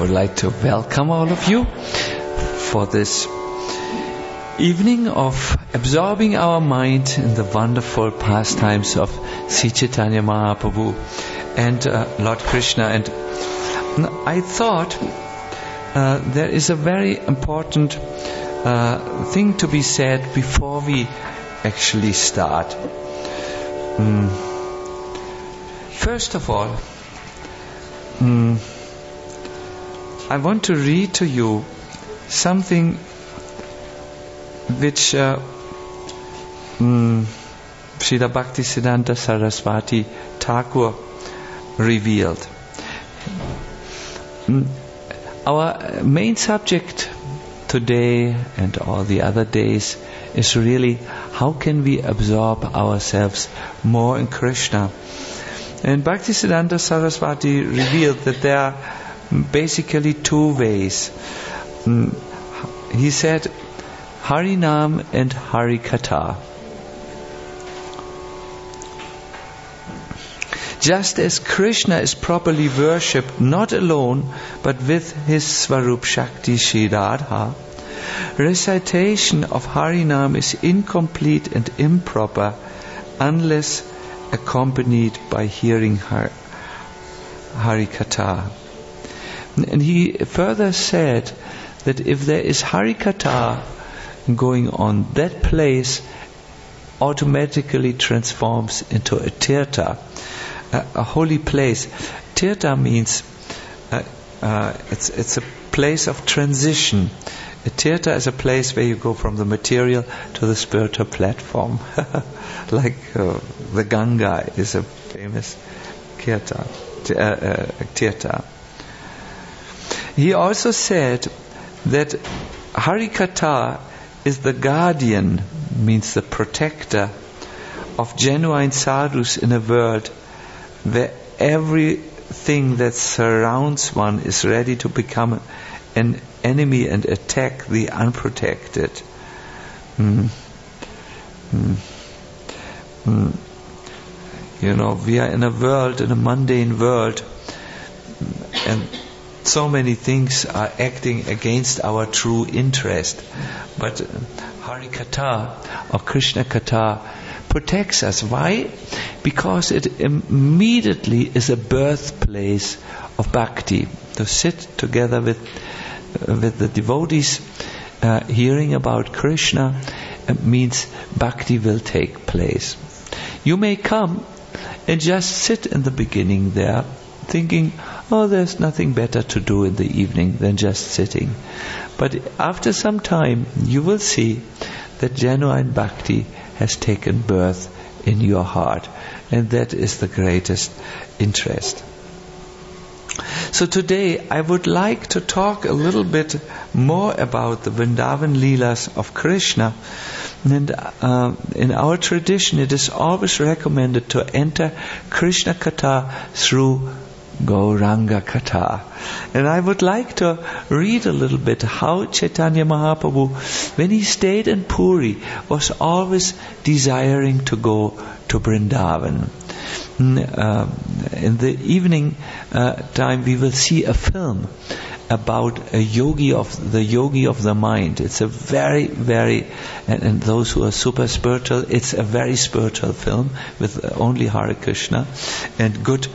would like to welcome all of you for this evening of absorbing our mind in the wonderful pastimes of Sri Chaitanya Mahaprabhu and Lord Krishna. And I thought there is a very important thing to be said before we actually start. First of all, I want to read to you something which Srila Bhaktisiddhanta Saraswati Thakur revealed. Our main subject today and all the other days is really how can we absorb ourselves more in Krishna. And Bhaktisiddhanta Saraswati revealed that there are basically two ways. He said Harinam and Harikatha. Just as Krishna is properly worshipped not alone but with his Swarup Shakti Shri Radha, recitation of Harinam is incomplete and improper unless accompanied by hearing Harikatha. And he further said that if there is Harikatha going on, that place automatically transforms into a tirtha, a holy place. Tirtha means it's a place of transition. A tirtha is a place where you go from the material to the spiritual platform. Like the Ganga is a famous tirtha. He also said that Harikatha is the guardian, means the protector, of genuine sadhus in a world where everything that surrounds one is ready to become an enemy and attack the unprotected. You know, we are in a world, in a mundane world, and so many things are acting against our true interest. But Harikatha or Krishna Katha protects us. Why? Because it immediately is a birthplace of bhakti. To sit together with the devotees, hearing about Krishna means bhakti will take place. You may come and just sit in the beginning there, thinking, oh, there's nothing better to do in the evening than just sitting. But after some time, you will see that genuine bhakti has taken birth in your heart. And that is the greatest interest. So today, I would like to talk a little bit more about the Vrindavan Leelas of Krishna. And in our tradition, it is always recommended to enter Krishna Katha through Gauranga Katha. And I would like to read a little bit how Chaitanya Mahaprabhu, when he stayed in Puri, was always desiring to go to Vrindavan. In the evening time, we will see a film about a yogi of the mind. It's a very, very, and those who are super spiritual, it's a very spiritual film with only Hare Krishna and good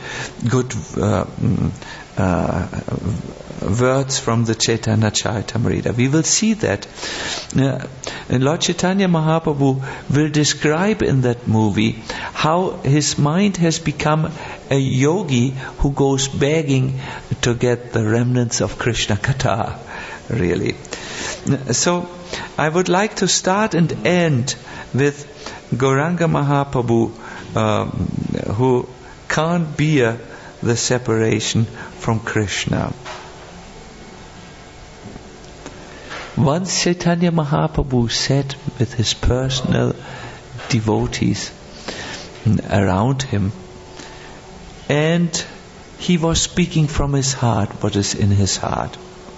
words from the Chaitanya Charitamrita. We will see that. And Lord Chaitanya Mahaprabhu will describe in that movie how his mind has become a yogi who goes begging to get the remnants of Krishna Katha, really. So, I would like to start and end with Gauranga Mahaprabhu, who can't bear the separation from Krishna. Once Chaitanya Mahaprabhu sat with his personal devotees around him, and he was speaking from his heart what is in his heart.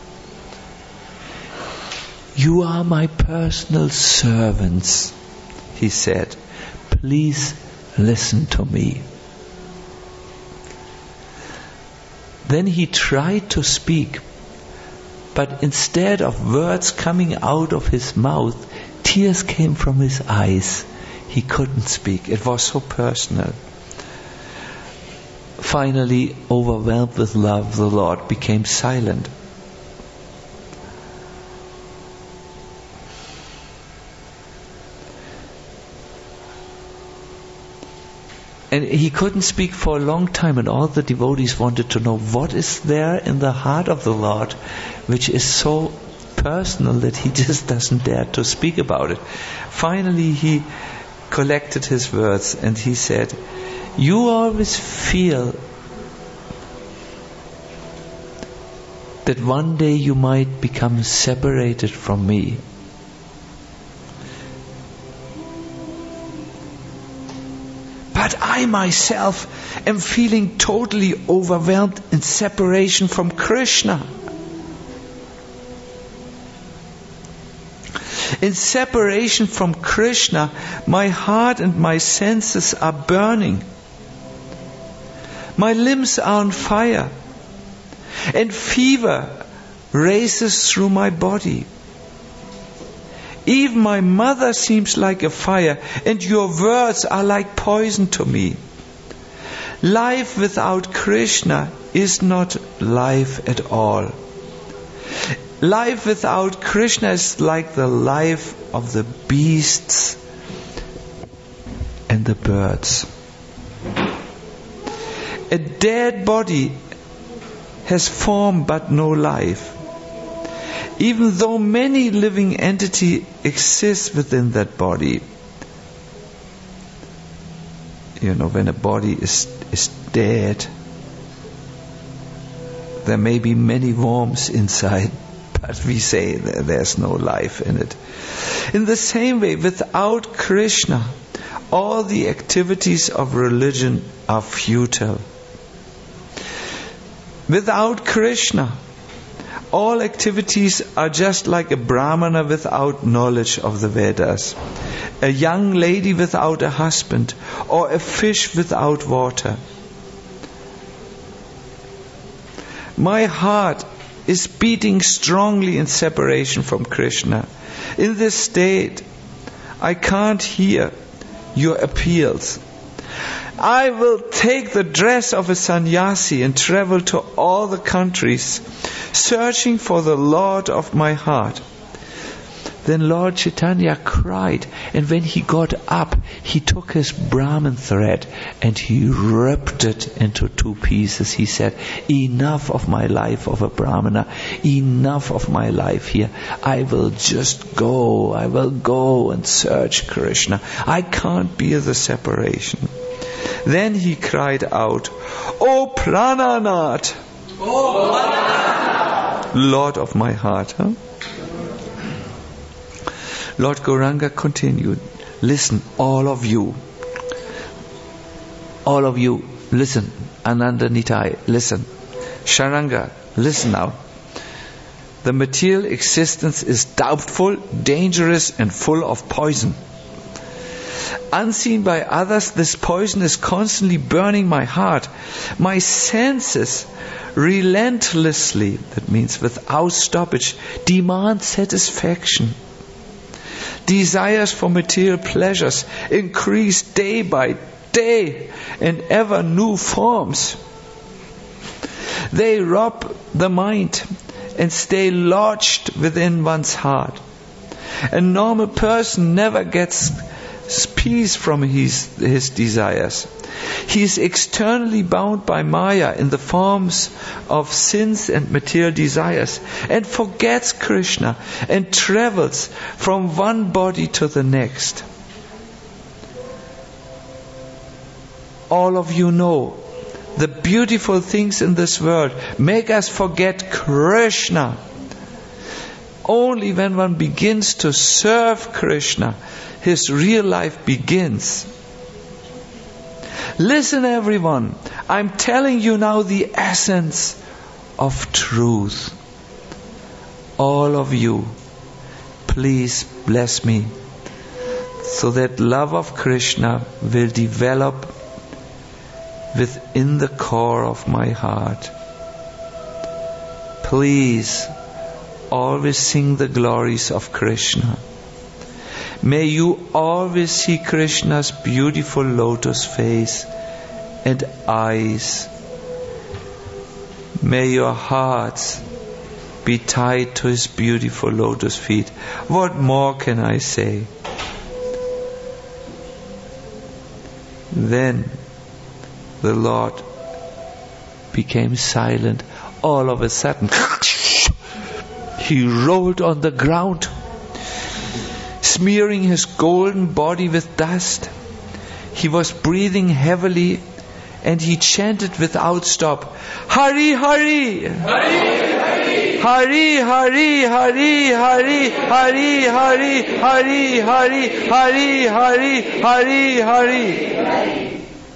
You are my personal servants, he said. Please listen to me. Then he tried to speak, But instead of words coming out of his mouth, tears came from his eyes. He couldn't speak. It was so personal. Finally, overwhelmed with love, the Lord became silent. And he couldn't speak for a long time, and all the devotees wanted to know what is there in the heart of the Lord which is so personal that he just doesn't dare to speak about it. Finally, he collected his words and he said, "You always feel that one day you might become separated from me. But I myself am feeling totally overwhelmed in separation from Krishna. In separation from Krishna, my heart and my senses are burning. My limbs are on fire, and fever races through my body. Even my mother seems like a fire, and your words are like poison to me. Life without Krishna is not life at all. Life without Krishna is like the life of the beasts and the birds. A dead body has form but no life. Even though many living entities exist within that body. You know, when a body is dead, there may be many worms inside, but we say there's no life in it. In the same way, without Krishna, all the activities of religion are futile. Without Krishna, all activities are just like a brahmana without knowledge of the Vedas, a young lady without a husband, or a fish without water. My heart is beating strongly in separation from Krishna. In this state, I can't hear your appeals. I will take the dress of a sannyasi and travel to all the countries, searching for the Lord of my heart. Then Lord Chaitanya cried, and when he got up, he took his Brahman thread and he ripped it into two pieces. He said, "Enough of my life of a Brahmana, enough of my life here. I will just go. I will go and search Krishna. I can't bear the separation." Then he cried out, "O Prananath, Lord of my heart." Lord Gauranga continued, "Listen, all of you, listen. Ananda Nitai, listen. Sharanga, listen now. The material existence is doubtful, dangerous, and full of poison. Unseen by others, this poison is constantly burning my heart. My senses relentlessly, that means without stoppage, demand satisfaction. Desires for material pleasures increase day by day in ever new forms. They rob the mind and stay lodged within one's heart. A normal person never gets peace from his desires. He is externally bound by Maya in the forms of sins and material desires, and forgets Krishna and travels from one body to the next. All of you know the beautiful things in this world make us forget Krishna. Only when one begins to serve Krishna, his real life begins. Listen, everyone, I'm telling you now the essence of truth. All of you, please bless me so that love of Krishna will develop within the core of my heart. Please, always sing the glories of Krishna. May you always see Krishna's beautiful lotus face and eyes. May your hearts be tied to his beautiful lotus feet. What more can I say? Then the Lord became silent. All of a sudden, he rolled on the ground, smearing his golden body with dust. He was breathing heavily, and he chanted without stop, Hari Hari, Hari Hari, Hari Hari, Hari Hari, Hari Hari, Hari Hari, Hari Hari, Hari.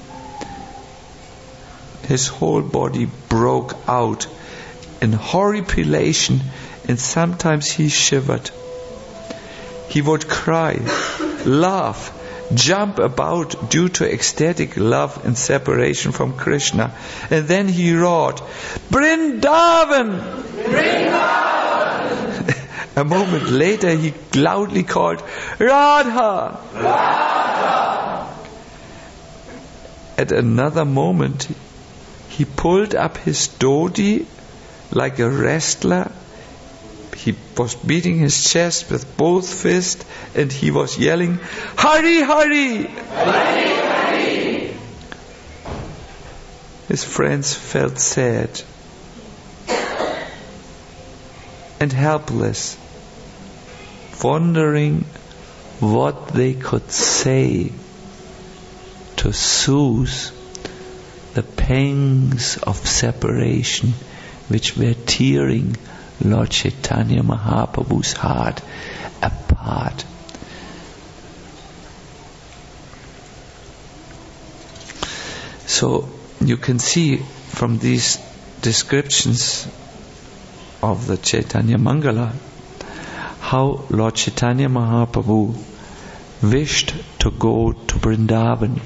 His whole body broke out in horripilation, and sometimes he shivered. He would cry, laugh, jump about due to ecstatic love and separation from Krishna. And then he roared, Vrindavan! Vrindavan! A moment later he loudly called, Radha! Radha! At another moment he pulled up his dhoti like a wrestler. He was beating his chest with both fists, and he was yelling, Hari Hari! Hari Hari! His friends felt sad and helpless, wondering what they could say to soothe the pangs of separation which were tearing Lord Chaitanya Mahaprabhu's heart apart. So you can see from these descriptions of the Chaitanya Mangala how Lord Chaitanya Mahaprabhu wished to go to Vrindavan.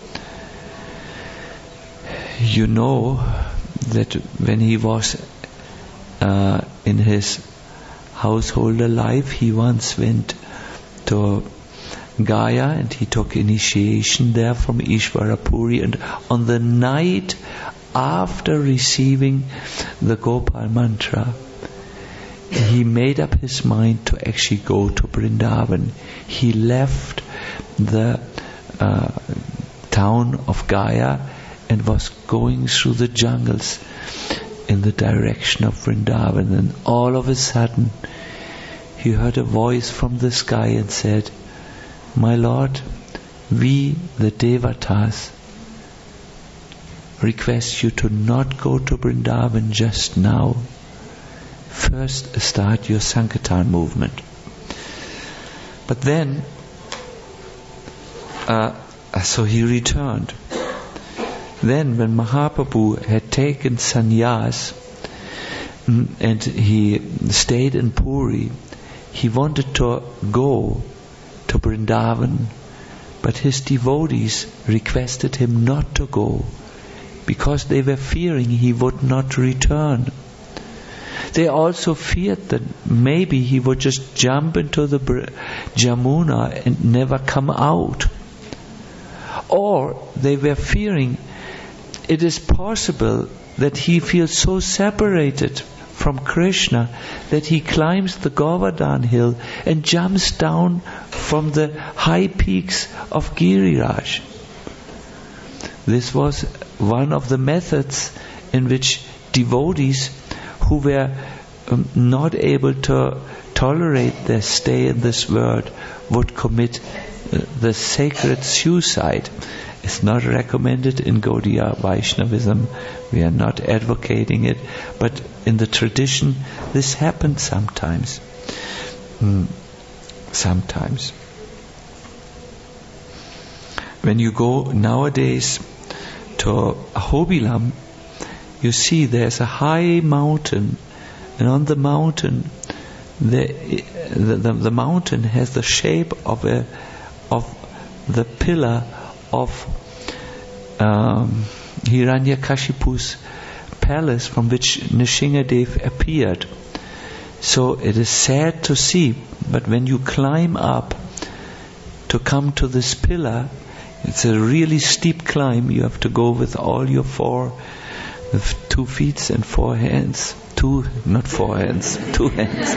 You know that when he was in his householder life, he once went to Gaya and he took initiation there from Ishvara Puri, and on the night after receiving the Gopal mantra, he made up his mind to actually go to Vrindavan. He left the town of Gaya and was going through the jungles in the direction of Vrindavan, and all of a sudden he heard a voice from the sky and said, My Lord, we the Devatas request you to not go to Vrindavan just now. First start your Sankirtan movement. But then so he returned. Then when Mahaprabhu had taken sannyas and he stayed in Puri, he wanted to go to Vrindavan, but his devotees requested him not to go because they were fearing he would not return. They also feared that maybe he would just jump into the Jamuna and never come out. Or they were fearing it is possible that he feels so separated from Krishna that he climbs the Govardhan hill and jumps down from the high peaks of Giriraj. This was one of the methods in which devotees who were not able to tolerate their stay in this world would commit the sacred suicide. It's not recommended in Gaudiya Vaishnavism. We are not advocating it, but in the tradition this happens sometimes. Sometimes. When you go nowadays to Ahobilam, you see there's a high mountain, and on the mountain the mountain has the shape of the pillar of Hiranyakashipu's palace from which Nrsimhadev appeared. So it is sad to see, but when you climb up to come to this pillar, it's a really steep climb. You have to go with all your 2 feet and 4 hands. 2 hands.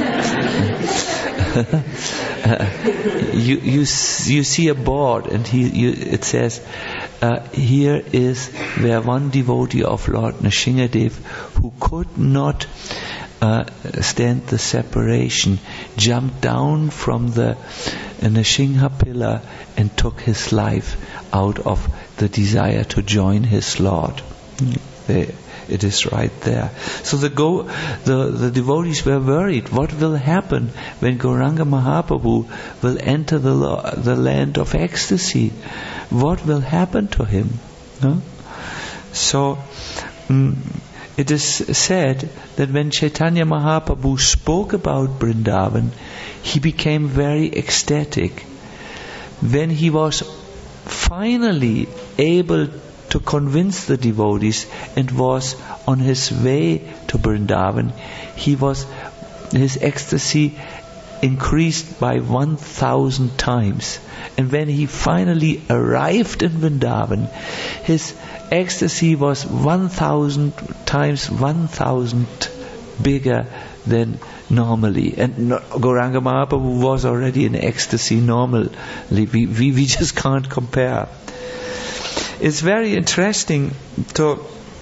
You see a board, and it says, here is where one devotee of Lord Nrsingadev, who could not stand the separation, jumped down from the Nrsimha pillar and took his life out of the desire to join his Lord. It is right there. So the devotees were worried. What will happen when Gauranga Mahaprabhu will enter the land of ecstasy? What will happen to him? No? So it is said that when Chaitanya Mahaprabhu spoke about Vrindavan, he became very ecstatic. When he was finally able to convince the devotees and was on his way to Vrindavan, his ecstasy increased by 1,000 times. And when he finally arrived in Vrindavan, his ecstasy was 1,000 times 1,000 bigger than normally. And Gauranga Mahaprabhu was already in ecstasy normally. We just can't compare. It's very interesting to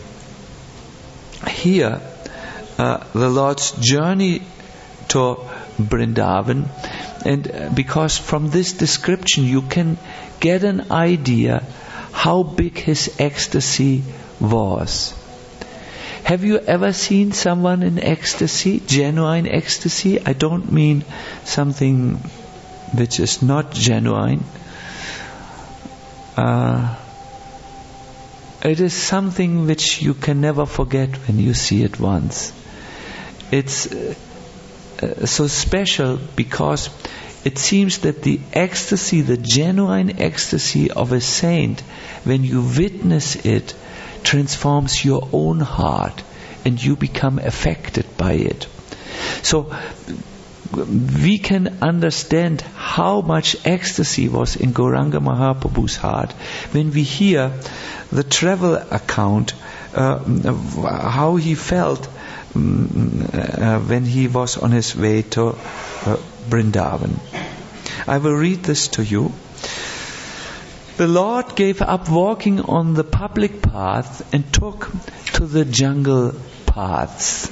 hear the Lord's journey to Vrindavan, and because from this description you can get an idea how big his ecstasy was. Have you ever seen someone in ecstasy, genuine ecstasy? I don't mean something which is not genuine. It is something which you can never forget when you see it once. It's so special because it seems that the ecstasy, the genuine ecstasy of a saint, when you witness it, transforms your own heart and you become affected by it. So we can understand how much ecstasy was in Gauranga Mahaprabhu's heart when we hear the travel account, how he felt when he was on his way to Vrindavan. I will read this to you. The Lord gave up walking on the public path and took to the jungle paths.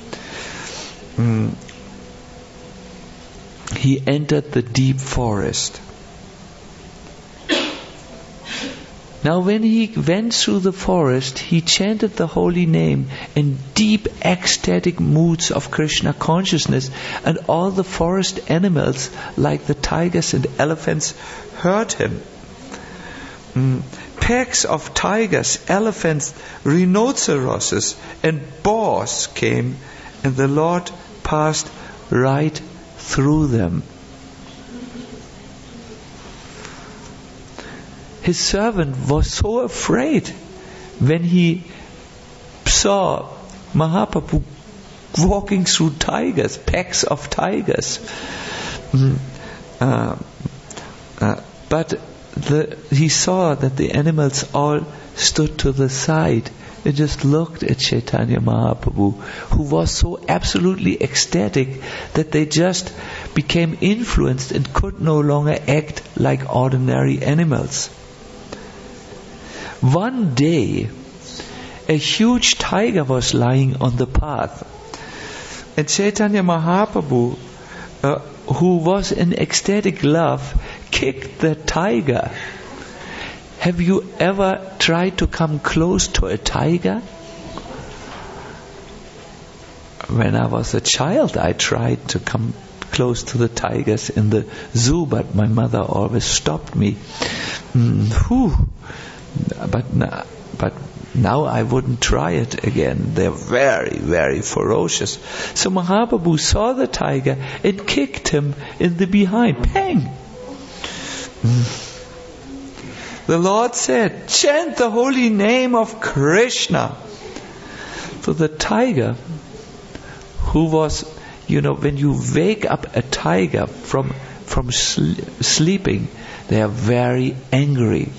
He entered the deep forest. Now when he went through the forest, he chanted the holy name in deep ecstatic moods of Krishna consciousness, and all the forest animals like the tigers and elephants heard him. Packs of tigers, elephants, rhinoceroses and boars came, and the Lord passed right through them. His servant was so afraid when he saw Mahaprabhu walking through tigers, packs of tigers. But he saw that the animals all stood to the side and just looked at Chaitanya Mahaprabhu, who was so absolutely ecstatic that they just became influenced and could no longer act like ordinary animals. One day, a huge tiger was lying on the path, and Chaitanya Mahaprabhu, who was in ecstatic love, kicked the tiger. Have you ever tried to come close to a tiger? When I was a child, I tried to come close to the tigers in the zoo, but my mother always stopped me. But now I wouldn't try it again. They're very, very ferocious. So Mahaprabhu saw the tiger and kicked him in the behind. Pang! The Lord said, chant the holy name of Krishna. So the tiger, who was when you wake up a tiger from sleeping, they are very angry.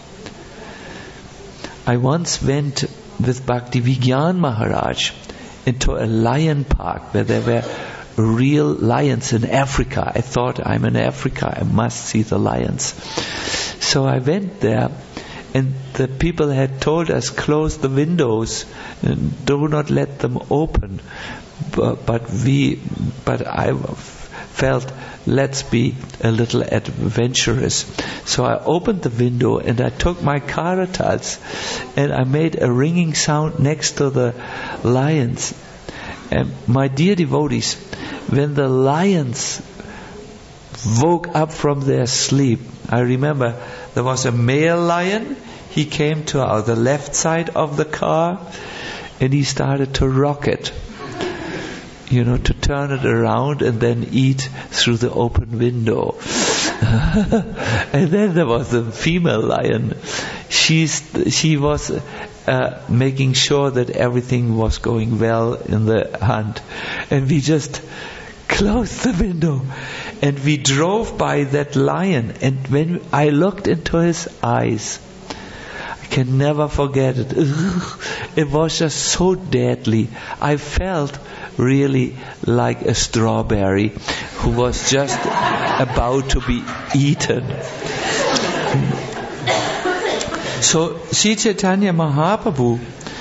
I once went with Bhaktivigyan Maharaj into a lion park where there were real lions in Africa. I thought, I'm in Africa, I must see the lions. So I went there, and the people had told us, close the windows and do not let them open. But I felt, let's be a little adventurous. So I opened the window and I took my karatals and I made a ringing sound next to the lions. And my dear devotees, when the lions woke up from their sleep, I remember there was a male lion. He came to the left side of the car and he started to rock it, to turn it around and then eat through the open window. And then there was the female lion. She was making sure that everything was going well in the hunt. And we just closed the window and we drove by that lion. And when I looked into his eyes, I can never forget it. It was just so deadly. I felt really like a strawberry who was just about to be eaten. So Sri Chaitanya Mahaprabhu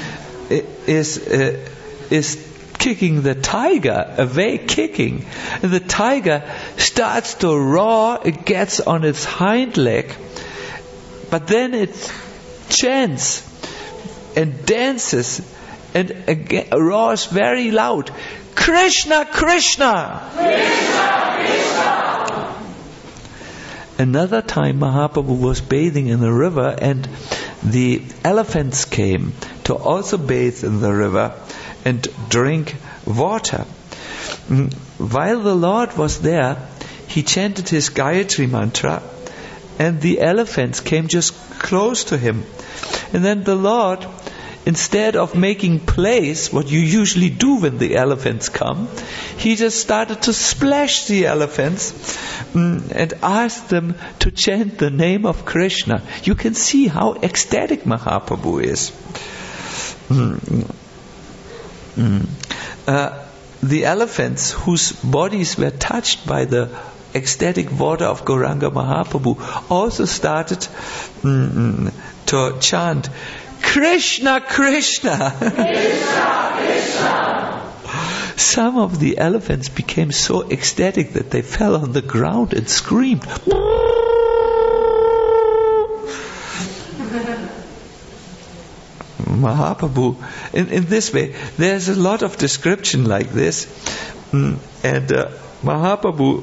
is kicking the tiger away, kicking. And the tiger starts to roar, it gets on its hind leg, but then it chants and dances and again roars very loud, Krishna, Krishna! Krishna, Krishna! Another time Mahaprabhu was bathing in the river and the elephants came to also bathe in the river and drink water. While the Lord was there, he chanted his Gayatri mantra and the elephants came just close to him. And then the Lord, instead of making place, what you usually do when the elephants come, he just started to splash the elephants and asked them to chant the name of Krishna. You can see how ecstatic Mahaprabhu is. The elephants whose bodies were touched by the ecstatic water of Gauranga Mahaprabhu also started to chant Krishna, Krishna. Krishna, Krishna. Some of the elephants became so ecstatic that they fell on the ground and screamed. Mahaprabhu, in this way, there's a lot of description like this, and Mahaprabhu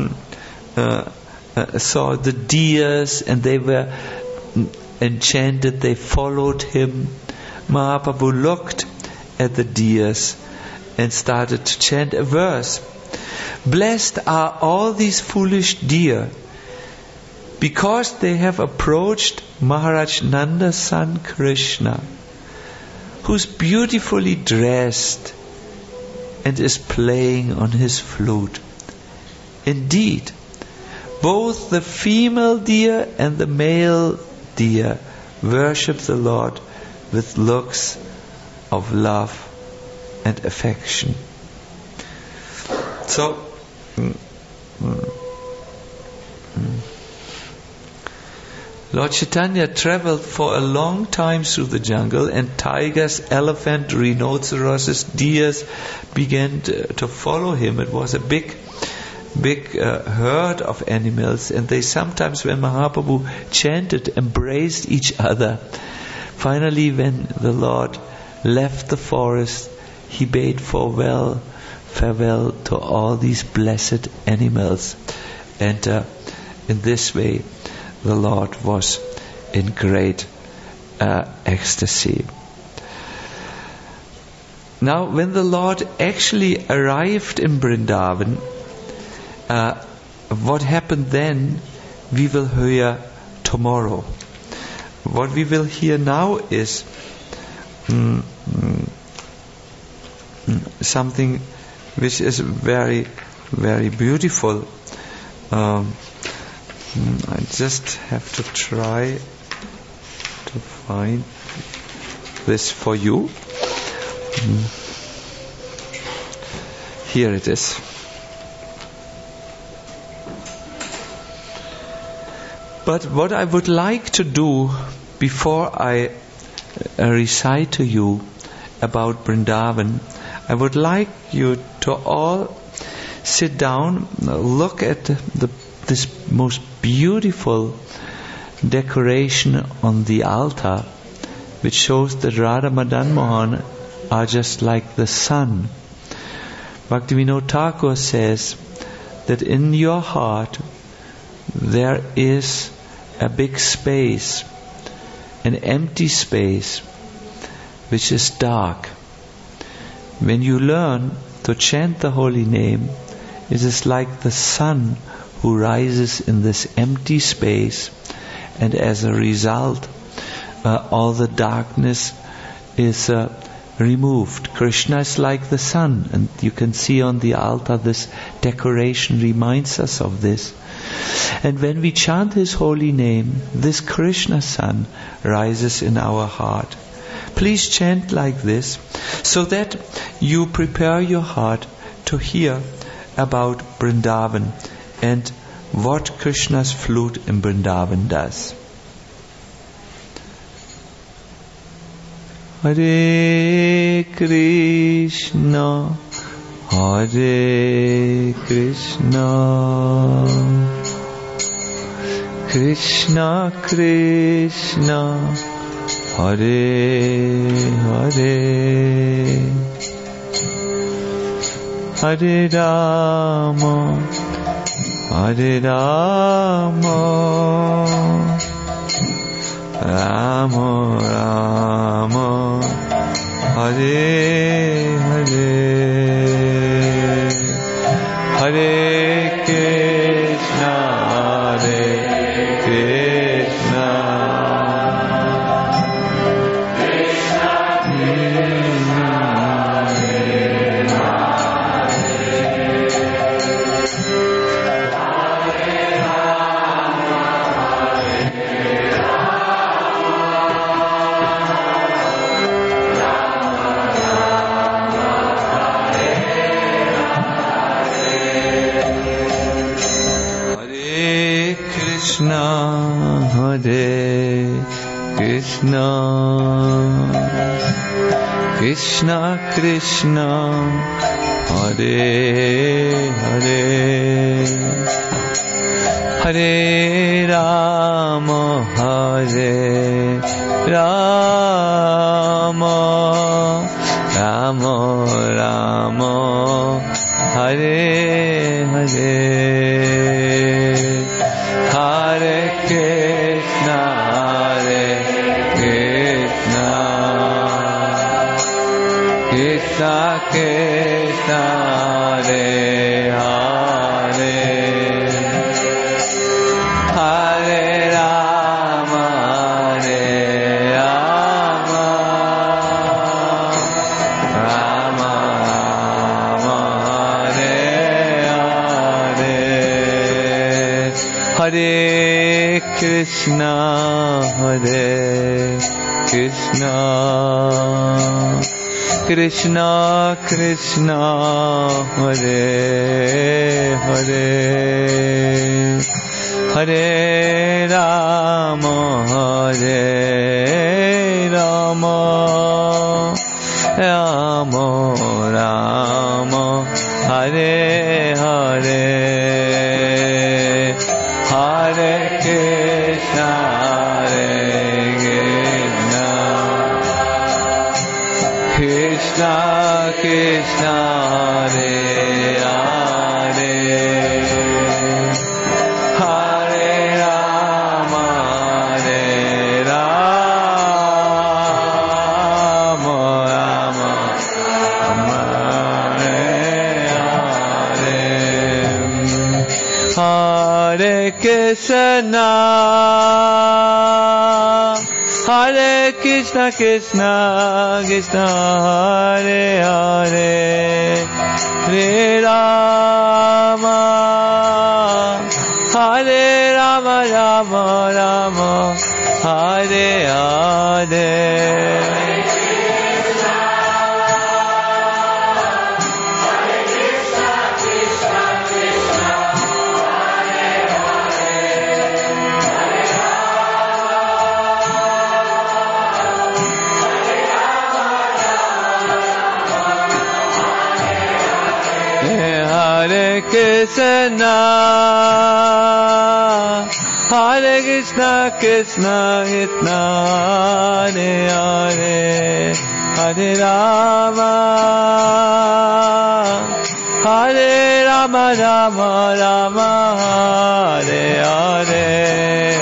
saw the deers and they were enchanted, they followed him. Mahaprabhu looked at the deers and started to chant a verse. Blessed are all these foolish deer, because they have approached Maharaj Nanda's son Krishna, who's beautifully dressed and is playing on his flute. Indeed, both the female deer and the male deer worship the Lord with looks of love and affection. So, Lord Chaitanya traveled for a long time through the jungle, and tigers, elephants, rhinoceroses, deers began to follow him. It was a big herd of animals, and they sometimes, when Mahaprabhu chanted, embraced each other. Finally, when the Lord left the forest, he bade farewell to all these blessed animals, and in this way the Lord was in great ecstasy. Now, when the Lord actually arrived in Vrindavan, what happened then, we will hear tomorrow. What we will hear now is something which is very, very beautiful. I just have to try to find this for you. Here it is. But what I would like to do before I recite to you about Vrindavan, I would like you to all sit down, look at this most beautiful decoration on the altar, which shows that Radha Madan Mohan are just like the sun. Bhaktivinoda Thakur says that in your heart there is a big space, an empty space, which is dark. When you learn to chant the holy name, it is like the sun who rises in this empty space, and as a result, all the darkness is removed. Krishna is like the sun, and you can see on the altar this decoration reminds us of this. And when we chant His holy name, this Krishna sun rises in our heart. Please chant like this, so that you prepare your heart to hear about Vrindavan and what Krishna's flute in Vrindavan does. Hare Krishna, Hare Krishna, Krishna Krishna, Hare Hare, Hare Rama, Hare Rama, Rama Rama, Hare Hare, Hare Krishna, Hare Krishna, Krishna Krishna, Hare Hare, Hare Rama, Hare Rama, Rama Rama, Hare Hare, Hare Krishna, Hare Krishna, Krishna Krishna, Hare Hare, Hare Rama, Hare Rama, Rama Rama, Hare Hare, Hare Krishna, Hare Krishna, Krishna Krishna, Hare Hare, Hare Rama, Hare Rama, Rama Rama, Hare Hare, Hare Krishna, Hare Krishna, Krishna, Hare Hare, Hare Rama, Hare Rama, Rama Rama, Hare Hare, Hare Krishna, Hare Krishna, Krishna Krishna, Hare Hare, Hare Rama, Hare Rama, Rama Rama, Hare Hare. Hare Krishna, Hare Krishna, Krishna Krishna, Hare Hare, Hare Rama, Hare Rama, Rama Rama, Hare Hare.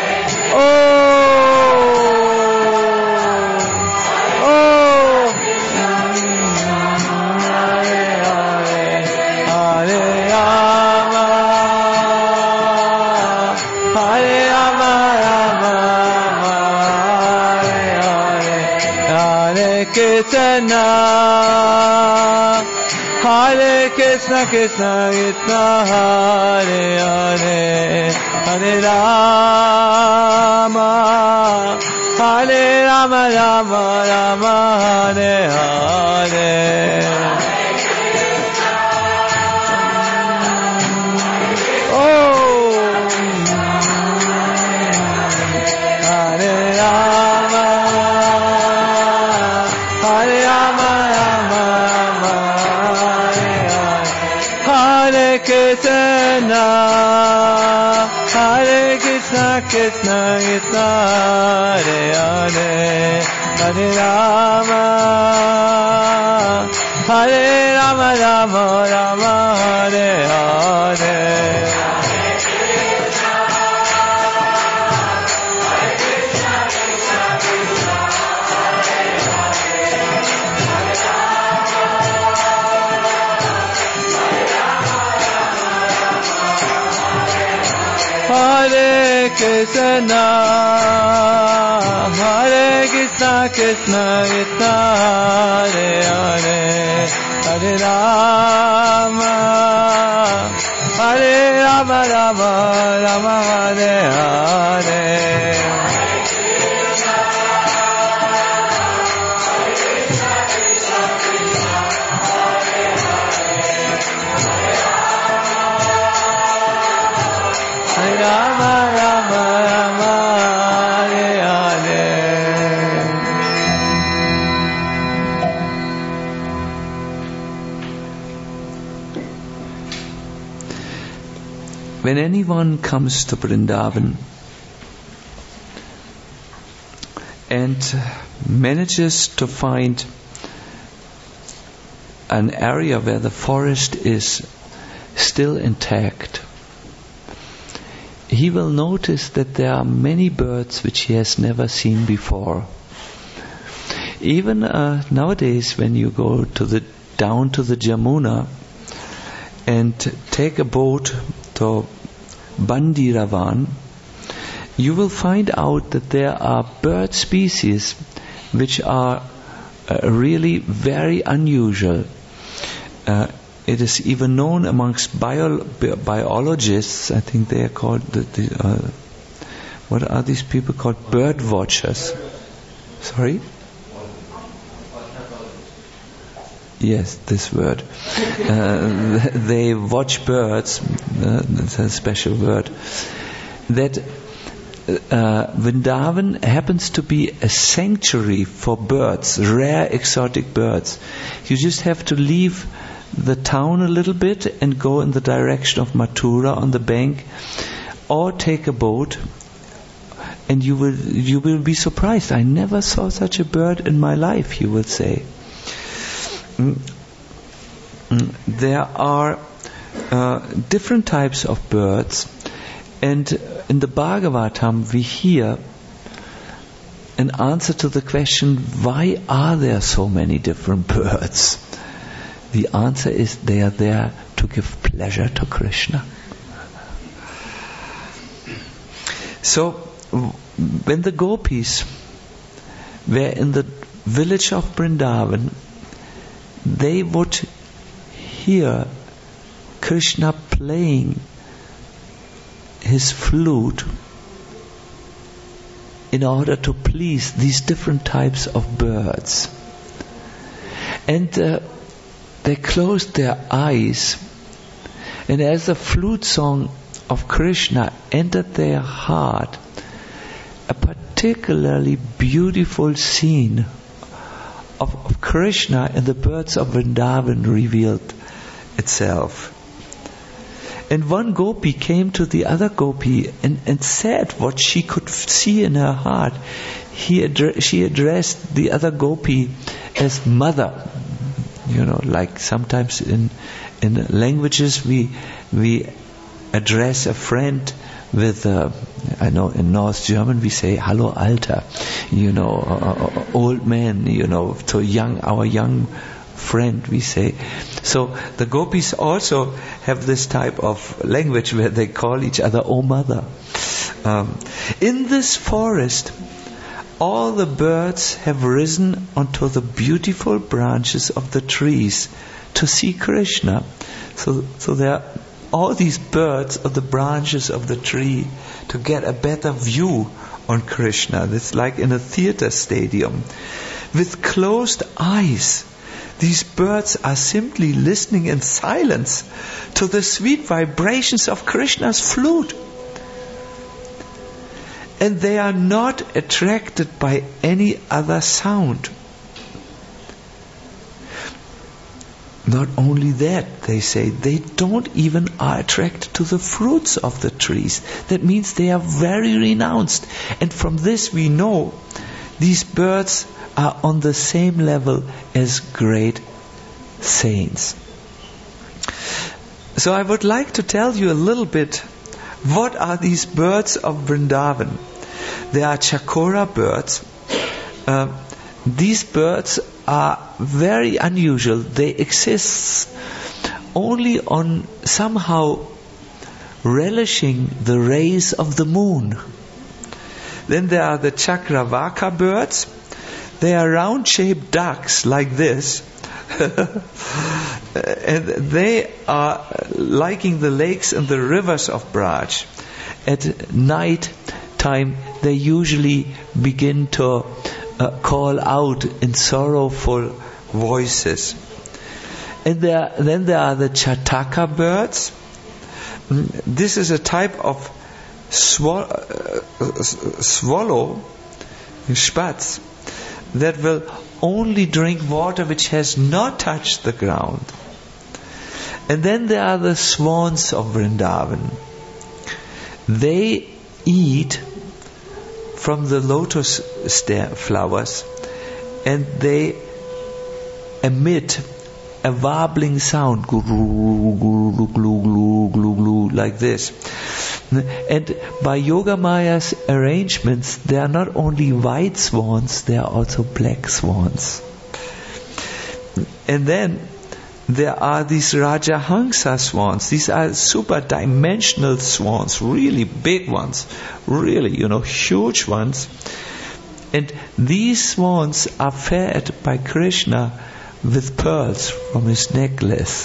Krishna, Hare Krishna, Krishna Krishna, Hare Hare, Hare Rama, Hare Rama, Rama Rama, Hare Hare. Krishna, Hare Krishna, Krishna Krishna, Hare Hare, Hare Rama, Hare Rama, Rama Rama, Hare Hare. Hare Krishna, Hare Krishna, Krishna Krishna, Hare Hare, Hare Rama, Hare Rama, Rama Rama, Hare Hare. Rama Rama Rama, Hare Hare. When anyone comes to Vrindavan and manages to find an area where the forest is still intact, he will notice that there are many birds which he has never seen before. Even nowadays, when you go down to the Jamuna and take a boat to Bandiravan, you will find out that there are bird species which are really very unusual. It is even known amongst biologists. I think they are called what are these people called? Bird watchers. Sorry? Yes, this word. They watch birds. That's a special word. That Vrindavan happens to be a sanctuary for birds, rare exotic birds. You just have to leave the town a little bit and go in the direction of Mathura on the bank, or take a boat, and you will be surprised. I never saw such a bird in my life, you will say. There are different types of birds, and in the Bhagavatam we hear an answer to the question, why are there so many different birds? The answer is they are there to give pleasure to Krishna. So, when the gopis were in the village of Vrindavan, they would hear Krishna playing his flute in order to please these different types of birds. And they closed their eyes, and as the flute song of Krishna entered their heart, a particularly beautiful scene of Krishna and the birds of Vrindavan revealed itself. And one gopi came to the other gopi and said what she could see in her heart. She addressed the other gopi as mother. Like sometimes in languages we address a friend with, I know in North German we say Hallo Alter, old man, to our young friend we say. So the gopis also have this type of language where they call each other "Oh Mother." In this forest, all the birds have risen onto the beautiful branches of the trees to see Krishna. So there are all these birds on the branches of the tree to get a better view on Krishna. It's like in a theater stadium. With closed eyes, these birds are simply listening in silence to the sweet vibrations of Krishna's flute. And they are not attracted by any other sound. Not only that, they say, they don't even are attracted to the fruits of the trees. That means they are very renounced. And from this we know these birds are on the same level as great saints. So I would like to tell you a little bit, what are these birds of Vrindavan? They are Chakora birds. These birds are very unusual. They exist only on somehow relishing the rays of the moon. Then there are the Chakravaka birds. They are round-shaped ducks like this. And they are liking the lakes and the rivers of Braj. At night time, they usually begin to call out in sorrowful voices. And then there are the Chataka birds. This is a type of swallow, spatz, that will only drink water which has not touched the ground. And then there are the swans of Vrindavan. They eat from the lotus flowers, and they emit a warbling sound, like this. And by Yogamaya's arrangements, they are not only white swans, they are also black swans. And then there are these Rajahamsa swans. These are super dimensional swans, really big ones, really, huge ones. And these swans are fed by Krishna with pearls from his necklace.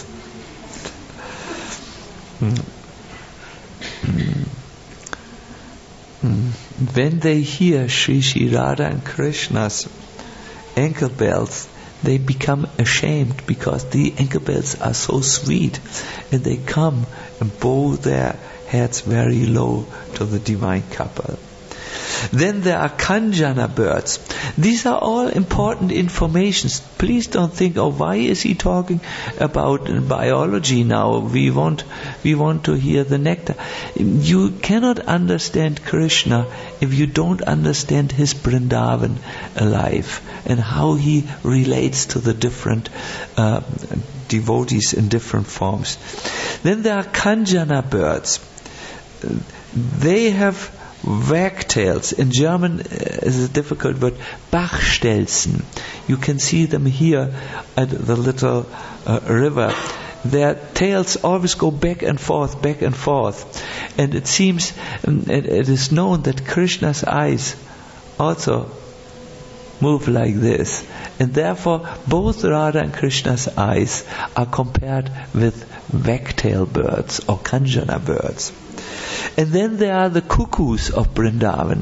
When they hear Shri Radha and Krishna's ankle bells, they become ashamed because the ankle bells are so sweet, and they come and bow their heads very low to the divine couple. Then there are Kanjana birds. These are all important informations. Please don't think, why is he talking about biology now? We want to hear the nectar. You cannot understand Krishna if you don't understand his Vrindavan life and how he relates to the different devotees in different forms. Then there are Kanjana birds. They have wagtails. In German is a difficult word, Bachstelzen. You can see them here at the little river. Their tails always go back and forth. And it seems, it is known that Krishna's eyes also move like this. And therefore, both Radha and Krishna's eyes are compared with wagtail birds or Kanjana birds. And then there are the cuckoos of Vrindavan.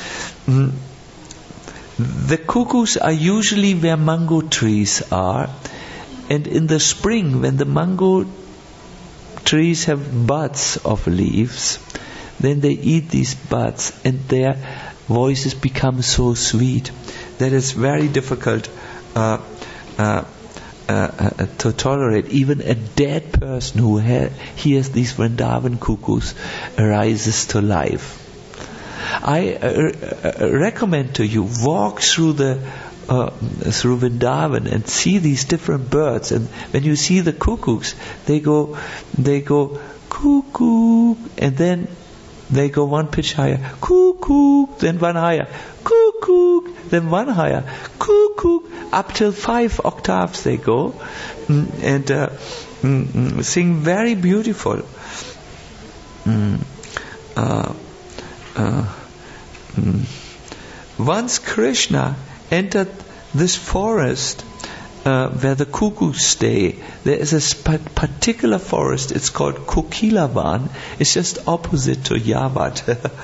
The cuckoos are usually where mango trees are, and in the spring, when the mango trees have buds of leaves, then they eat these buds, and their voices become so sweet that it's very difficult to tolerate. Even a dead person who hears these Vrindavan cuckoos arises to life. I recommend to you, walk through through Vrindavan and see these different birds. And when you see the cuckoos, they go cuckoo, and then they go one pitch higher, cuckoo, then one higher, cuckoo, then one higher, cuckoo, up till 5 octaves they go, and sing very beautiful. Once Krishna entered this forest where the cuckoos stay. There is a particular forest, it's called Kokilavan. It's just opposite to Yavat.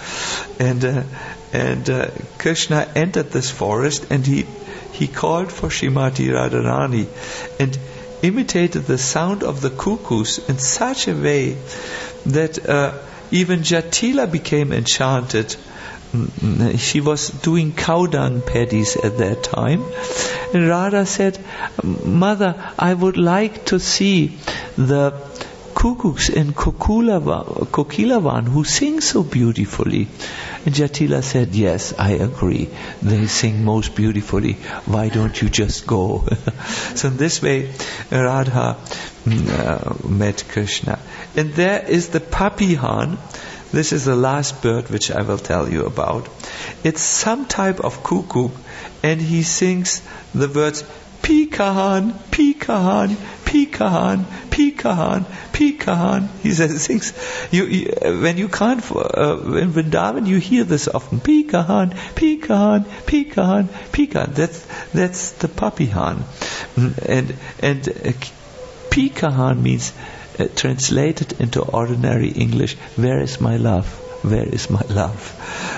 and Krishna entered this forest, and he called for Srimati Radharani and imitated the sound of the cuckoos in such a way that even Jatila became enchanted. She was doing cow dung paddies at that time, and Radha said, "Mother, I would like to see the cuckoos in Kokilavan who sing so beautifully." And Jatila said, "Yes, I agree. They sing most beautifully. Why don't you just go?" So in this way, Radha met Krishna. And there is the papihan. This is the last bird which I will tell you about. It's some type of cuckoo, and he sings the words Pikahan, Pikahan, Pikahan, Pikahan, Pikahan. He sings. When you can't in Vrindavan, you hear this often. Pikahan, Pikahan, Pikahan, Pikahan. That's the papihan, and Pikahan means. Translated into ordinary English, where is my love? Where is my love?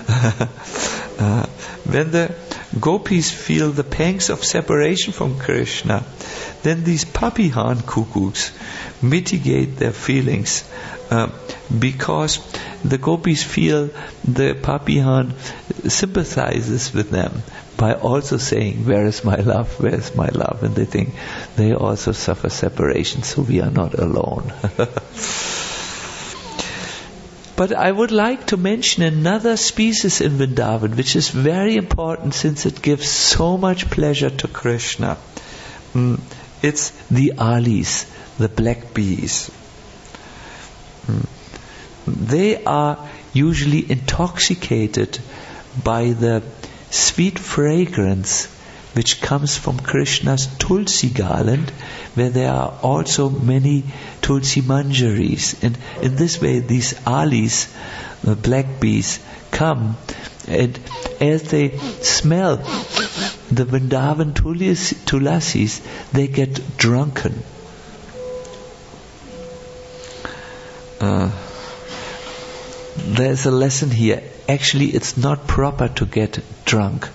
When the gopis feel the pangs of separation from Krishna, then these papihan cuckoos mitigate their feelings because the gopis feel the papihan sympathizes with them by also saying, "Where is my love? Where is my love?" And they think they also suffer separation, so we are not alone. But I would like to mention another species in Vrindavan, which is very important since it gives so much pleasure to Krishna. It's the alis, the black bees. They are usually intoxicated by the sweet fragrance which comes from Krishna's Tulsi garland, where there are also many Tulsi manjaris. And in this way, these alis, the black bees, come, and as they smell the Vrindavan tulasis, they get drunken. There's a lesson here. Actually, it's not proper to get drunk.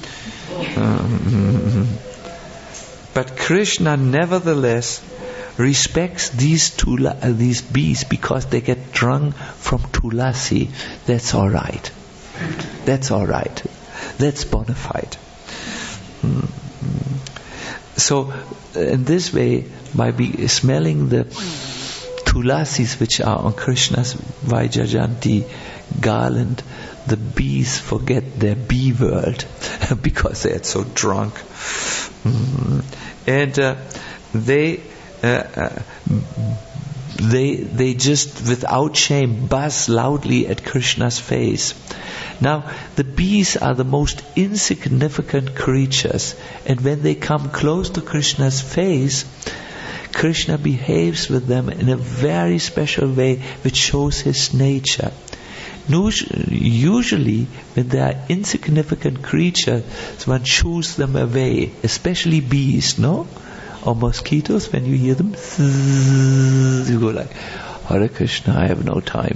But Krishna nevertheless respects these bees because they get drunk from tulasi. That's all right. That's all right. That's bona fide. So in this way, by smelling the tulasis which are on Krishna's Vaijayanti garland, the bees forget their bee world because they are so drunk. And they just without shame buzz loudly at Krishna's face. Now, the bees are the most insignificant creatures, and when they come close to Krishna's face, Krishna behaves with them in a very special way which shows his nature. usually when they are insignificant creatures, one shoos them away, especially bees, no? Or mosquitoes, when you hear them, you go like, Hare Krishna, I have no time,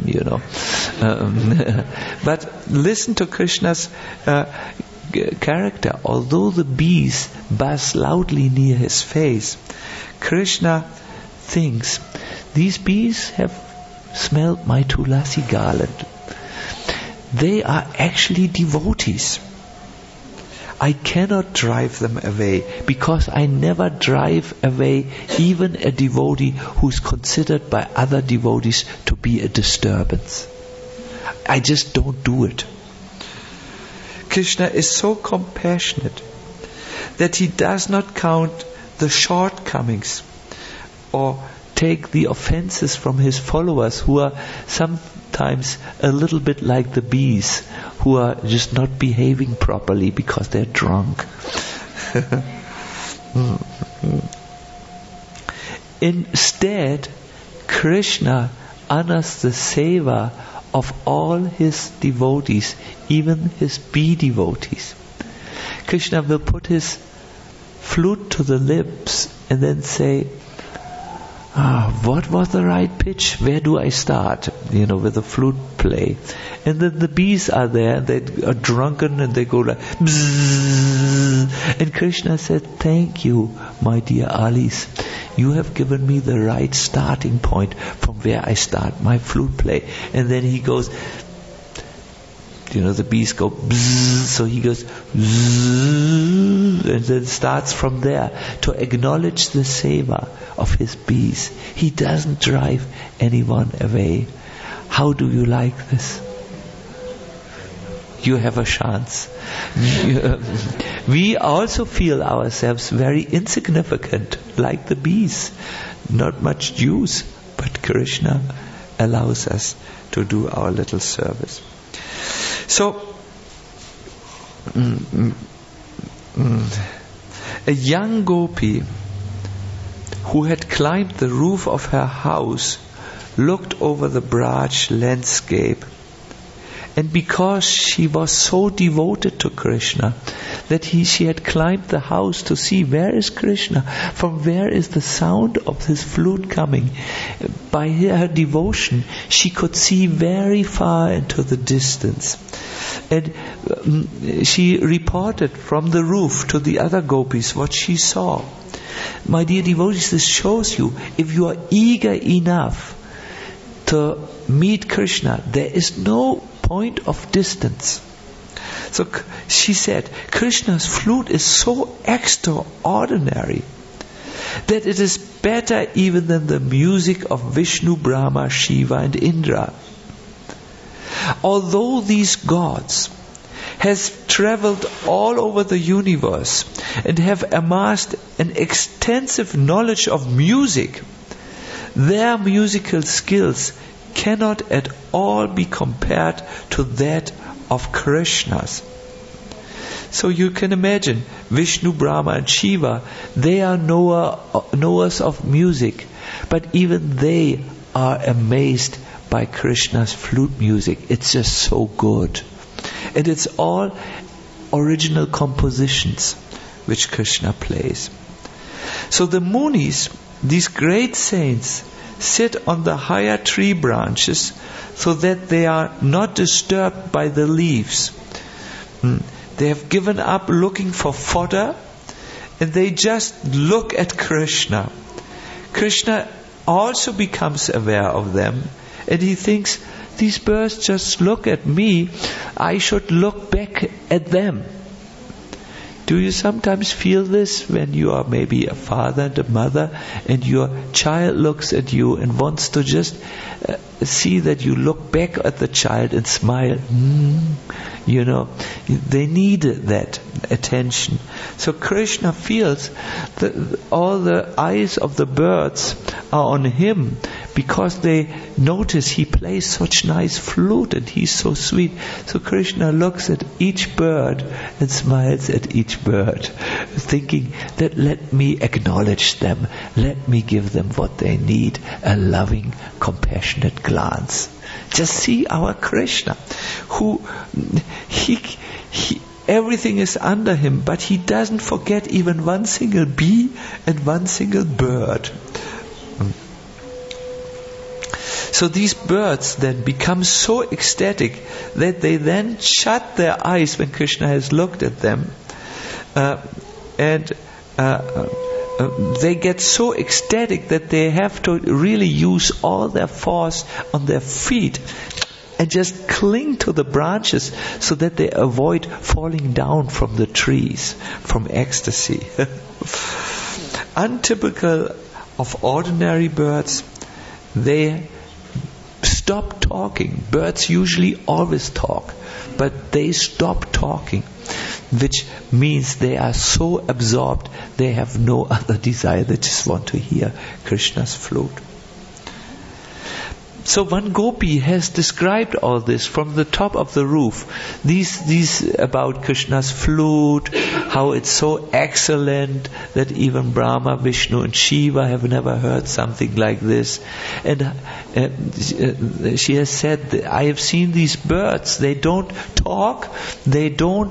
But listen to Krishna's character. Although the bees buzz loudly near his face, Krishna thinks, these bees have smelled my tulasi garland. They are actually devotees. I cannot drive them away, because I never drive away even a devotee who's considered by other devotees to be a disturbance. I just don't do it. Krishna is so compassionate that he does not count the shortcomings or take the offenses from his followers, who are sometimes a little bit like the bees, who are just not behaving properly because they're drunk. Instead, Krishna honors the seva of all his devotees, even his bee devotees. Krishna will put his flute to the lips and then say, what was the right pitch? Where do I start? With the flute play. And then the bees are there, they are drunken and they go like bzzz. And Krishna said, thank you, my dear Alice. You have given me the right starting point from where I start my flute play. And then he goes, the bees go bzzz, so he goes bzzz, and then starts from there to acknowledge the seva of his bees. He doesn't drive anyone away. How do you like this? You have a chance. We also feel ourselves very insignificant, like the bees. Not much juice, but Krishna allows us to do our little service. So, a young gopi who had climbed the roof of her house looked over the Braj landscape, and because she was so devoted to Krishna that she had climbed the house to see where is Krishna, from where is the sound of his flute coming. By her devotion, she could see very far into the distance. And she reported from the roof to the other gopis what she saw. My dear devotees, this shows you, if you are eager enough to meet Krishna, there is no point of distance. So she said, Krishna's flute is so extraordinary that it is better even than the music of Vishnu, Brahma, Shiva and Indra. Although these gods has traveled all over the universe and have amassed an extensive knowledge of music, their musical skills cannot at all be compared to that of Krishna's. So you can imagine, Vishnu, Brahma and Shiva, they are knowers of music, but even they are amazed by Krishna's flute music. It's just so good. And it's all original compositions which Krishna plays. So the Munis, these great saints, sit on the higher tree branches so that they are not disturbed by the leaves. They have given up looking for fodder and they just look at Krishna. Krishna also becomes aware of them and he thinks, these birds just look at me, I should look back at them. Do you sometimes feel this when you are maybe a father and a mother and your child looks at you and wants to just see that you look back at the child and smile? They need that attention. So Krishna feels that all the eyes of the birds are on him because they notice he plays such nice flute and he's so sweet. So Krishna looks at each bird and smiles at each bird, thinking that let me acknowledge them, let me give them what they need, a loving, compassionate glance. Just see our Krishna, who he everything is under him, but he doesn't forget even one single bee and one single bird. So these birds then become so ecstatic that they then shut their eyes when Krishna has looked at them, and they get so ecstatic that they have to really use all their force on their feet and just cling to the branches so that they avoid falling down from the trees from ecstasy. Untypical of ordinary birds, they stop talking. Birds usually always talk, but they stop talking, which means they are so absorbed they have no other desire. They just want to hear Krishna's flute. So one gopi has described all this from the top of the roof. These about Krishna's flute, how it's so excellent that even Brahma, Vishnu and Shiva have never heard something like this. And she has said, I have seen these birds, they don't talk, they don't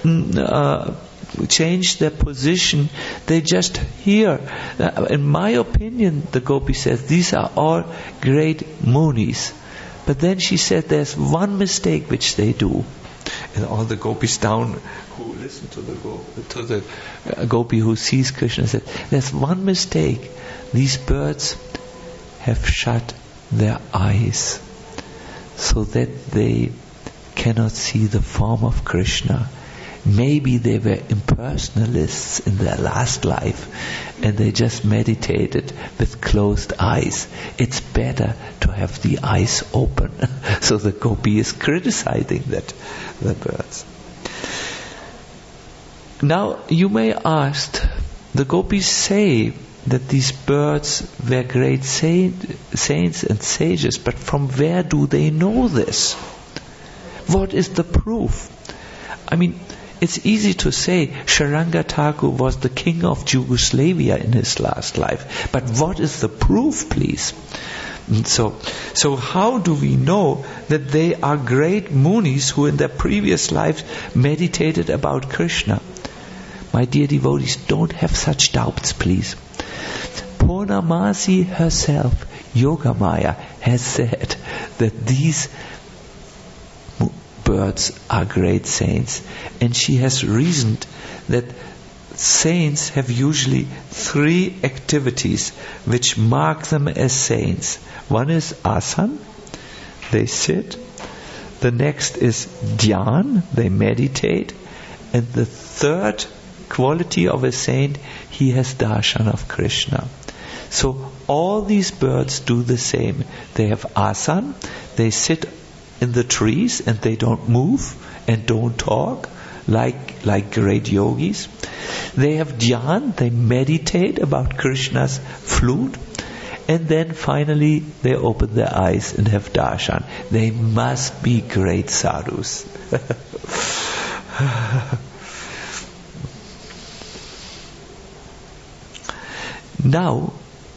change their position, they just hear. In my opinion, the gopi says, these are all great munis. But then she said there's one mistake which they do. And all the gopis down who listen to the gopi who sees Krishna said, there's one mistake. These birds have shut their eyes so that they cannot see the form of Krishna. Maybe they were impersonalists in their last life and they just meditated with closed eyes. It's better to have the eyes open. So the gopi is criticizing the birds. Now you may ask, the gopis say that these birds were great saints and sages, but from where do they know this? What is the proof? I mean, it's easy to say Sharanga Thakur was the king of Yugoslavia in his last life. But what is the proof, please? So how do we know that they are great munis who in their previous lives meditated about Krishna? My dear devotees, don't have such doubts, please. Purnamasi herself, Yogamaya, has said that these birds are great saints, and she has reasoned that saints have usually 3 activities which mark them as saints. One is asana, they sit. The next is dhyan, they meditate. And the third quality of a saint, he has darshan of Krishna. So all these birds do the same. They have asana, they sit in the trees and they don't move and don't talk like great yogis. They have dhyan, they meditate about Krishna's flute, and then finally they open their eyes and have darshan. They must be great sadhus. Now,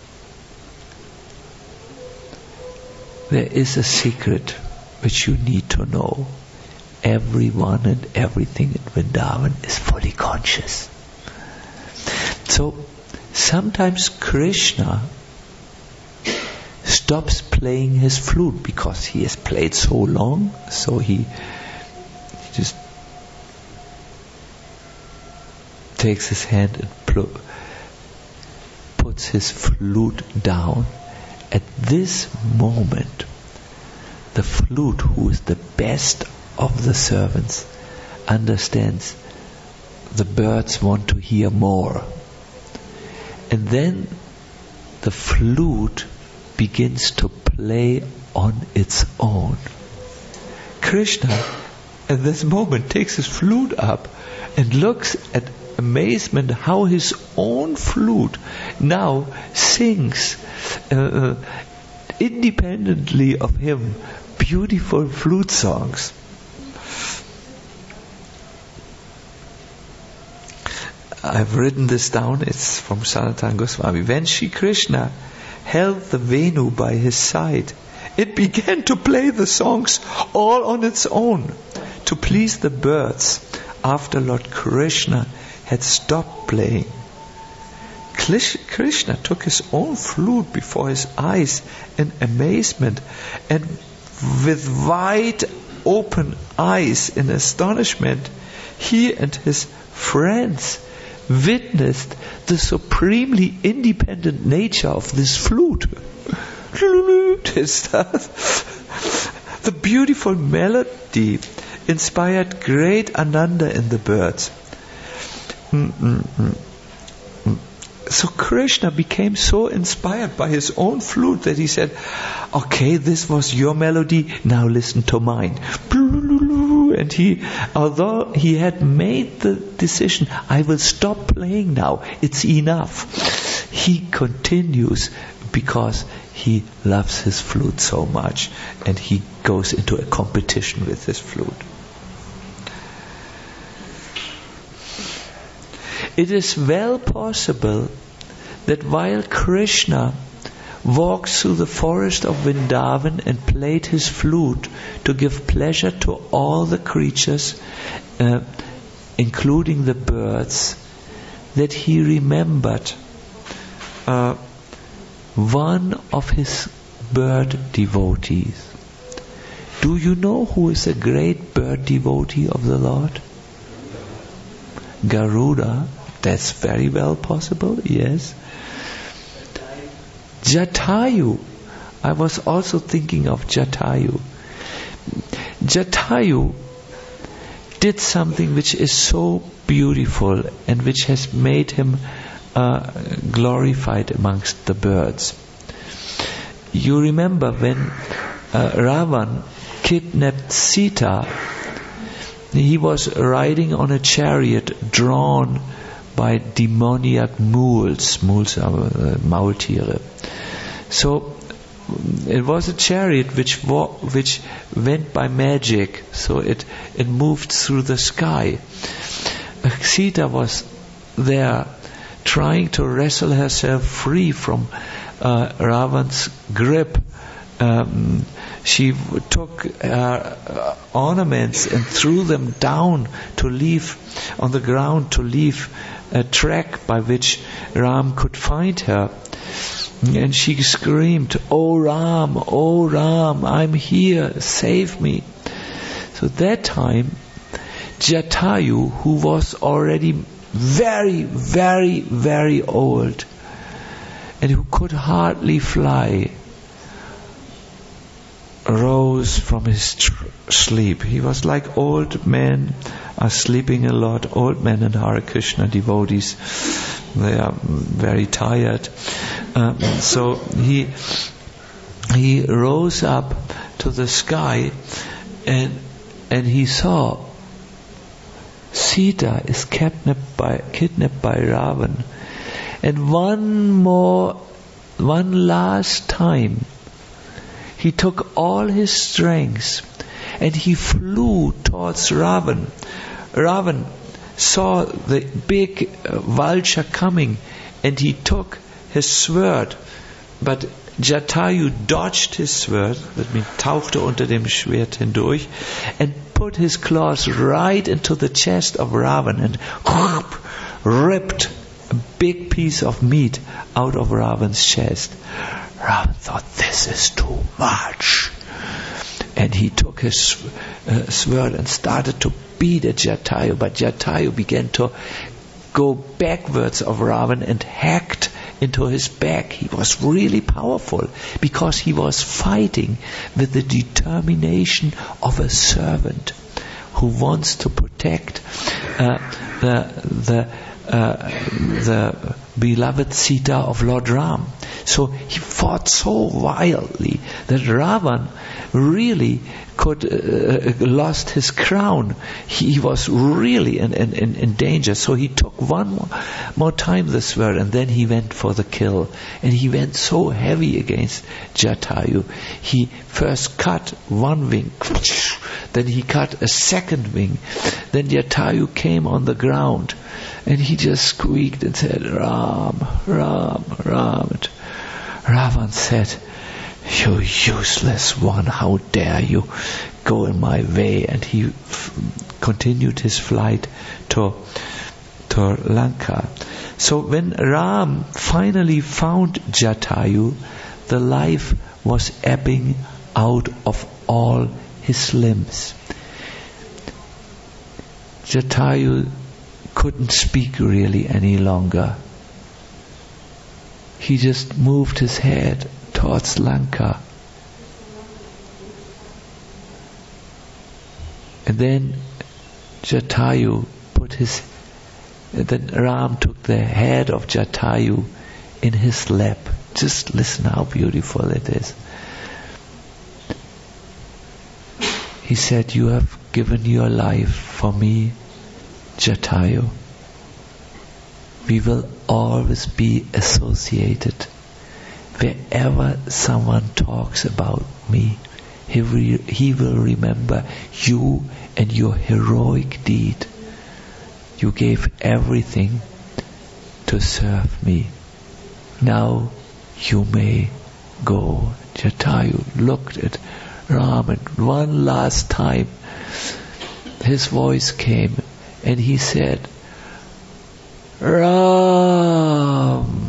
there is a secret which you need to know. Everyone and everything in Vrindavan is fully conscious. So sometimes Krishna stops playing his flute because he has played so long, so he just takes his hand and puts his flute down. At this moment, the flute, who is the best of the servants, understands the birds want to hear more. And then the flute begins to play on its own. Krishna at this moment takes his flute up and looks at amazement how his own flute now sings independently of him, beautiful flute songs. I've written this down, it's from Sanatana Goswami. When Shri Krishna held the Venu by his side, it began to play the songs all on its own to please the birds after Lord Krishna had stopped playing. Krishna took his own flute before his eyes in amazement, and with wide open eyes in astonishment, he and his friends witnessed the supremely independent nature of this flute. The beautiful melody inspired great ananda in the birds. So Krishna became so inspired by his own flute that he said, okay, this was your melody, now listen to mine. And he, although he had made the decision, I will stop playing now, it's enough, he continues because he loves his flute so much, and he goes into a competition with his flute. It is well possible that while Krishna walked through the forest of Vrindavan and played his flute to give pleasure to all the creatures, including the birds, that he remembered one of his bird devotees. Do you know who is a great bird devotee of the Lord? Garuda. That's very well possible, yes. Jatayu. I was also thinking of Jatayu. Jatayu did something which is so beautiful and which has made him glorified amongst the birds. You remember when Ravan kidnapped Sita, he was riding on a chariot drawn by demoniac mules. Mules are Maultiere. So it was a chariot which went by magic, so it moved through the sky. Sita was there trying to wrestle herself free from Ravan's grip. She took her ornaments and threw them down to leave on the ground, to leave a track by which Ram could find her. And she screamed, "Oh Ram, I'm here, save me." So that time, Jatayu, who was already very, very, very old and who could hardly fly, rose from his sleep. He was like old men are sleeping a lot. Old men and Hare Krishna devotees, they are very tired. So he rose up to the sky, and he saw Sita is kidnapped by Ravan. And one last time, he took all his strength and he flew towards Ravan. Ravan saw the big vulture coming and he took his sword, but Jatayu dodged his sword, that means tauchte unter dem Schwert hindurch, and put his claws right into the chest of Ravan and ripped a big piece of meat out of Ravan's chest. Ravan thought, this is too much. And he took his sword and started to beat at Jatayu, but Jatayu began to go backwards of Ravan and hacked into his back. He was really powerful because he was fighting with the determination of a servant who wants to protect the beloved Sita of Lord Ram. So he fought so wildly that Ravan really could lost his crown. He was really in danger. So he took one more time the sword, and then he went for the kill. And he went so heavy against Jatayu. He first cut one wing, then he cut a second wing. Then Jatayu came on the ground, and he just squeaked and said, "Ram, Ram, Ram." And Ravan said, "You useless one, how dare you go in my way?" And he continued his flight to Lanka. So when Ram finally found Jatayu, the life was ebbing out of all his limbs. Jatayu couldn't speak really any longer. He just moved his head towards Lanka. And then Jatayu then Ram took the head of Jatayu in his lap. Just listen how beautiful it is. He said, "You have given your life for me, Jatayu. We will always be associated. Wherever someone talks about me, he will remember you and your heroic deed. You gave everything to serve me. Now you may go." Jatayu looked at Ram, and one last time his voice came, and he said, "Ram."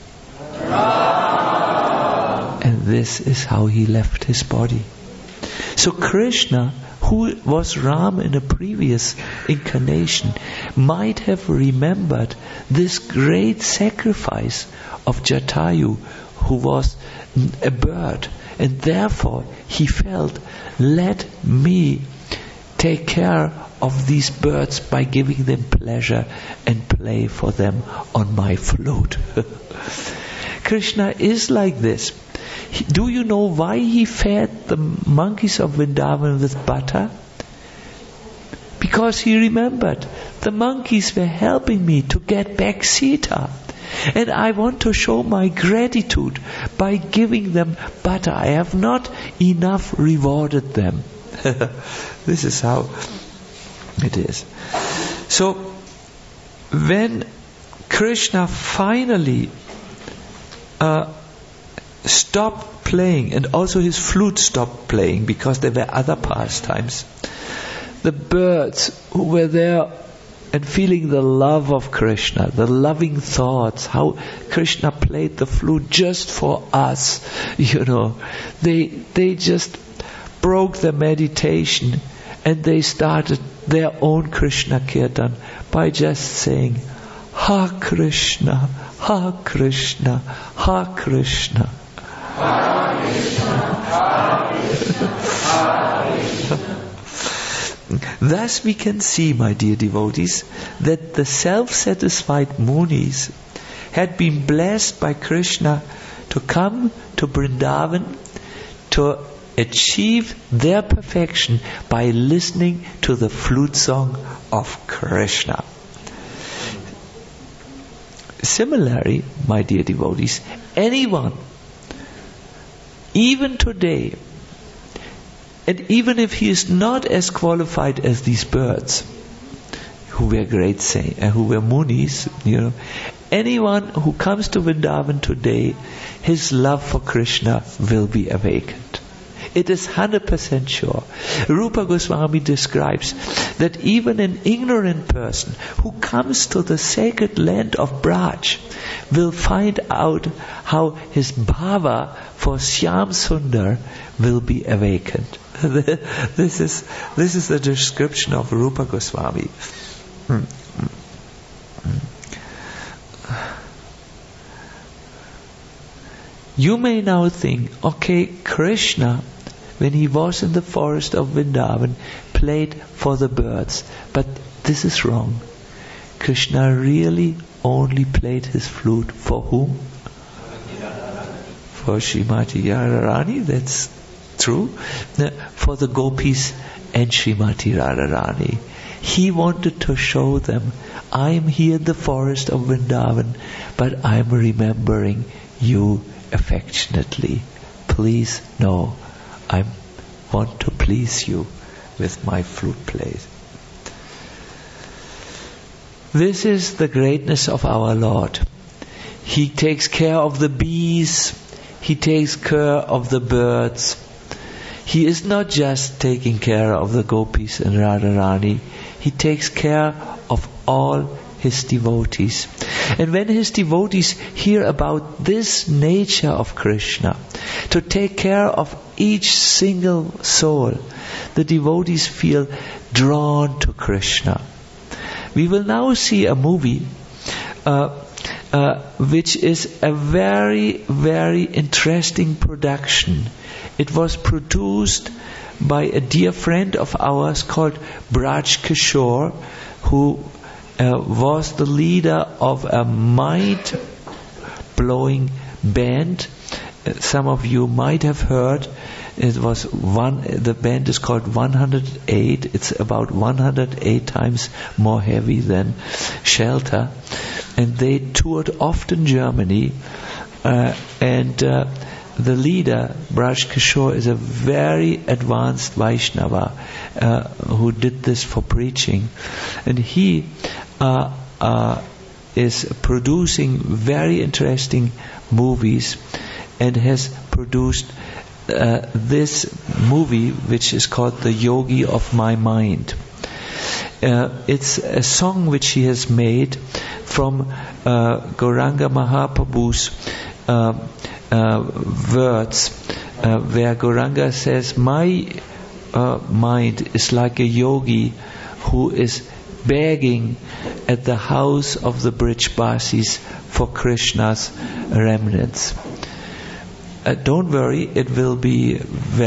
Ram. And this is how he left his body. So Krishna, who was Ram in a previous incarnation, might have remembered this great sacrifice of Jatayu, who was a bird, and therefore he felt, "Let me take care of these birds by giving them pleasure and play for them on my flute." Krishna is like this. Do you know why he fed the monkeys of Vrindavan with butter? Because he remembered, the monkeys were helping me to get back Sita. And I want to show my gratitude by giving them butter. I have not enough rewarded them. This is how it is. So, when Krishna finally stopped playing, and also his flute stopped playing because there were other pastimes, the birds who were there and feeling the love of Krishna, the loving thoughts, how Krishna played the flute just for us, they just broke their meditation, and they started their own Krishna Kirtan by just saying, "Ha Krishna, Ha Krishna, Ha Krishna." Ha Krishna, Ha Krishna, Ha Krishna. Thus we can see, my dear devotees, that the self-satisfied Munis had been blessed by Krishna to come to Vrindavan to achieve their perfection by listening to the flute song of Krishna. Similarly, my dear devotees, anyone, even today, and even if he is not as qualified as these birds, who were great saints, who were Munis, anyone who comes to Vrindavan today, his love for Krishna will be awakened. It is 100% sure. Rupa Goswami describes that even an ignorant person who comes to the sacred land of Braj will find out how his bhava for Shyam Sundar will be awakened. This is the description of Rupa Goswami. You may now think, okay, Krishna, when he was in the forest of Vrindavan, played for the birds. But this is wrong. Krishna really only played his flute for whom? for Srimati Radharani, that's true, for the gopis and Srimati Radharani. He wanted to show them, I am here in the forest of Vrindavan, but I am remembering you affectionately. Please know, I want to please you with my flute play. This is the greatness of our Lord. He takes care of the bees, He takes care of the birds. He is not just taking care of the gopis and Radharani, He takes care of all His devotees. And when His devotees hear about this nature of Krishna, to take care of each single soul, the devotees feel drawn to Krishna. We will now see a movie which is a very, very interesting production. It was produced by a dear friend of ours called Braj Kishore, who was the leader of a mind-blowing band. Some of you might have heard. The band is called 108. It's about 108 times more heavy than Shelter. And they toured often Germany. The leader, Braj Kishore, is a very advanced Vaishnava who did this for preaching. And he is producing very interesting movies and has produced this movie which is called The Yogi of My Mind. It's a song which he has made from Gauranga Mahaprabhu's words, where Gauranga says, my mind is like a yogi who is begging at the house of the Brijbasis for Krishna's remnants. Don't worry, it will be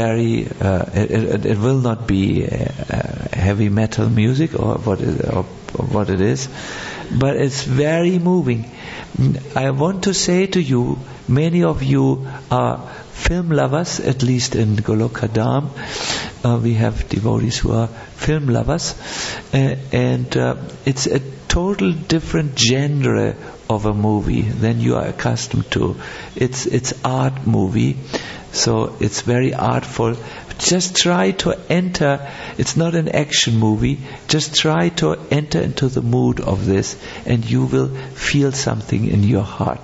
it will not be heavy metal music or what it is, but it's very moving. I want to say to you, many of you are film lovers, at least in Golokadam. We have devotees who are film lovers, and it's a total different genre of a movie than you are accustomed to. It's art movie, so it's very artful. Just try to enter. It's not an action movie. Just try to enter into the mood of this, and you will feel something in your heart.